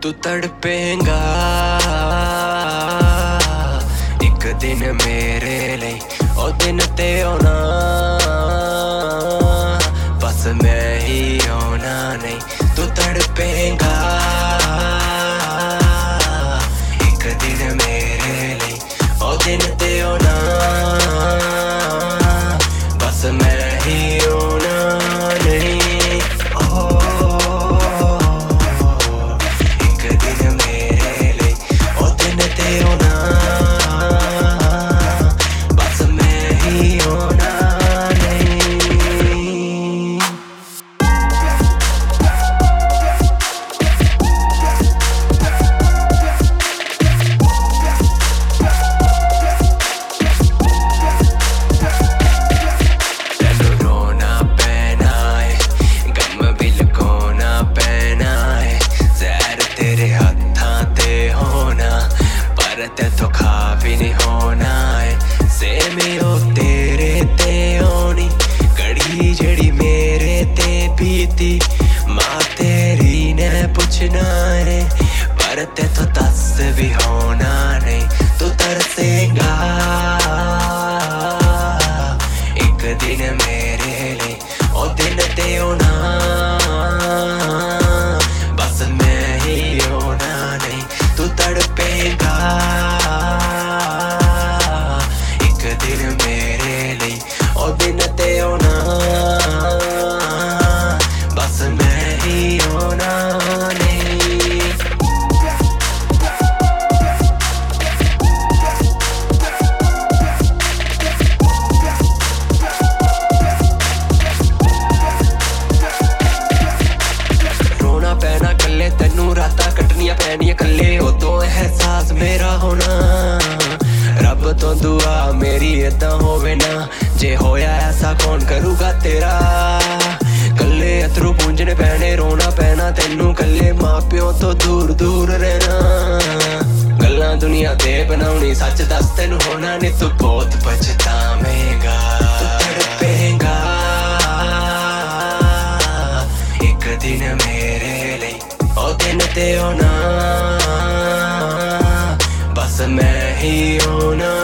तू तड़पेगा एक दिन मेरे लिए, ओ दिन ते आना बस मैं ही आना नहीं। तू तड़पेगा एक दिन मेरे लिए, ओ दिन ते आना बस मैं ही आना नहीं। तो खा भी नहीं होना है सेमे ओ तेरे ते होनी कड़ी जड़ी मेरे ते बीती माँ तेरी ने पूछना है पर ते तो दस भी होना नहीं। तू तरसेगा एक दिन मेरे लिए, ओ दिन ते होना बस मैं ही होना नहीं। तू तड़पेगा दिन ते होना बस मैं ही होना नहीं। रोना पैना कल्ले तेनू रातां कटनियां पैनियां कल्ले उदों एहसास मेरा होना। रब तो दुआ मेरी इदां होवे ना, जे होया ऐसा कौन करूगा तेरा। कल्ले अथरू पूंजने पैने रोना पैना तेनू कल्ले माँ प्यो तो दूर दूर रहना। गल्लां दुनिया ते बनाउनी सच दस तेनू होना नहीं। तू बहुत पछतावेगा तू तड़पेगा एक दिन मेरे लिए, ओ दिन ते होना बस मैं ही होना।